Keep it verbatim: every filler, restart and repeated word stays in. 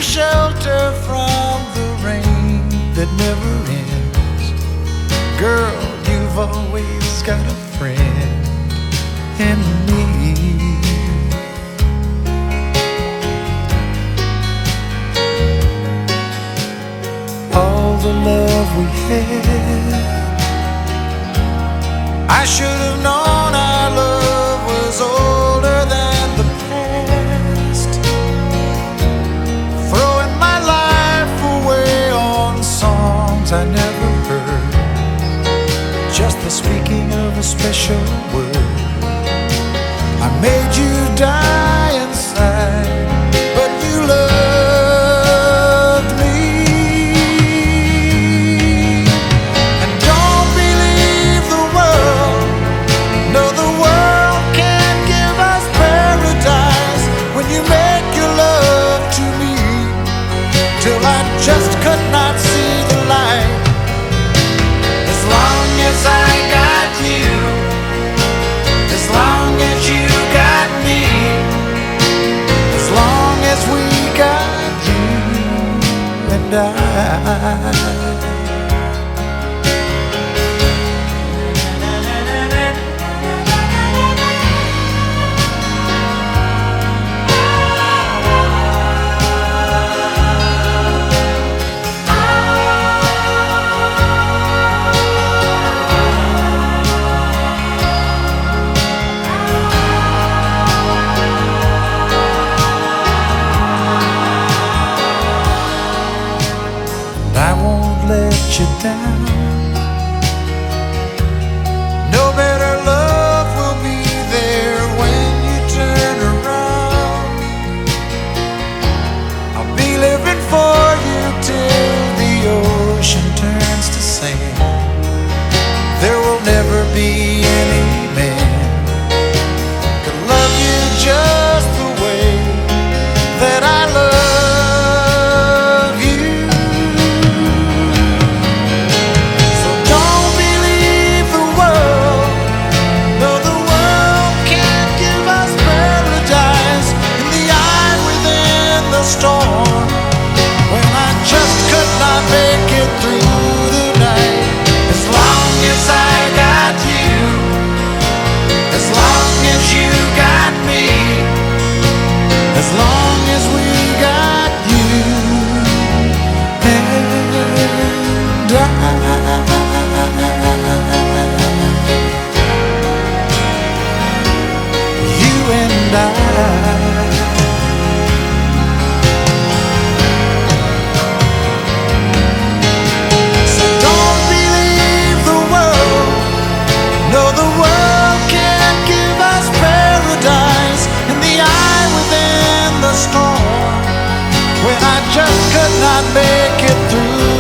shelter from the rain that never ends. Girl, you've always got a friend in me. All the love we had, I should have known our love was older than the past. Throwing my life away on songs I never heard, just the speaking of a special word. I made you die inside, but you loved me. And don't believe the world, no, the world can't give us paradise when you make your love to me, till I just could not see the light. As long as I got you, as long as you got me, as long as we got you and I. I won't let you down. No better love will be there when you turn around. I'll be living for you till the ocean turns to sand. There will never be any man could love you just the way that I love. Storm when I just could not make it through the night. As long as I got you, as long as you got me, as long as we got you and I, you and I. When I just could not make it through